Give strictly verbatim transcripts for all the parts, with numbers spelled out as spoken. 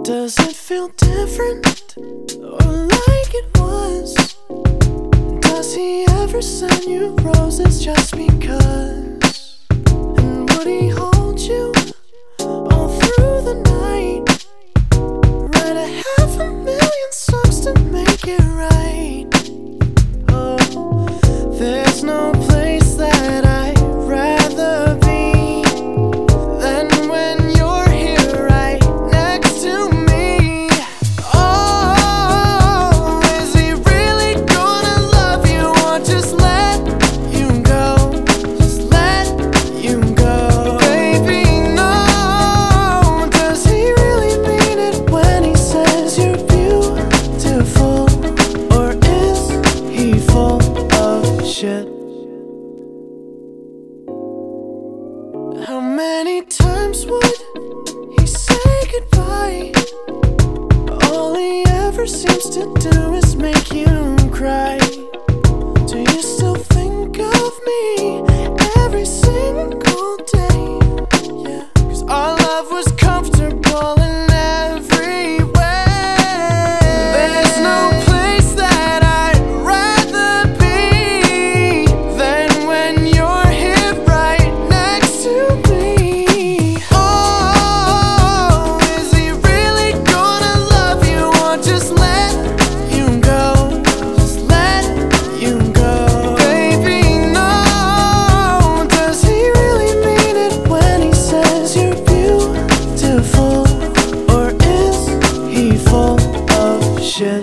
Does it feel different or like it was? Does he ever send you roses just because? And would he hold you all through the night? Write a half a million songs to make it right. Oh, there's no place that I'd rather be than when you're here right next to me. Oh, is he really gonna love you or just let you go? Just let you go. Baby, no. Does he really mean it when he says you're beautiful? Or is he full of shit? How many times would he say goodbye? All he ever seems to do is make you cry. Do you still think of me every single day? Yeah, 'cause our love was comfortable in every way. There's no place that I'd rather be than when you're here right next to me. Oh, is he really gonna love you or just let you go? Just let you go. Baby, no. Does he really mean it when he says you're beautiful? Or is he full of shit?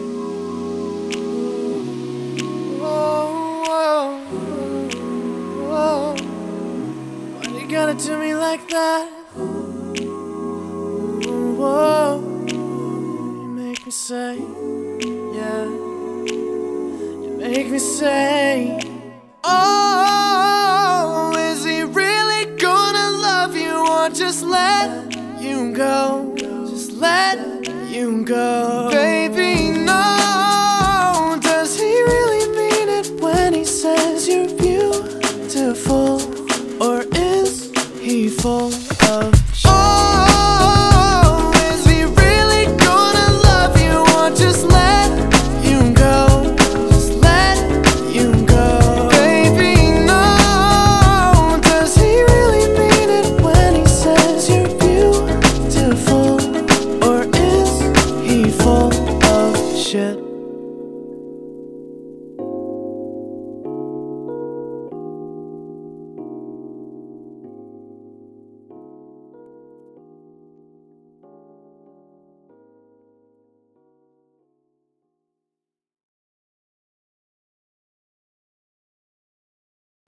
Whoa, whoa, whoa. Why you gotta do me like that? Whoa, you make me say, yeah. You make me say, oh, is he really gonna love you or just let you go? Just let you go.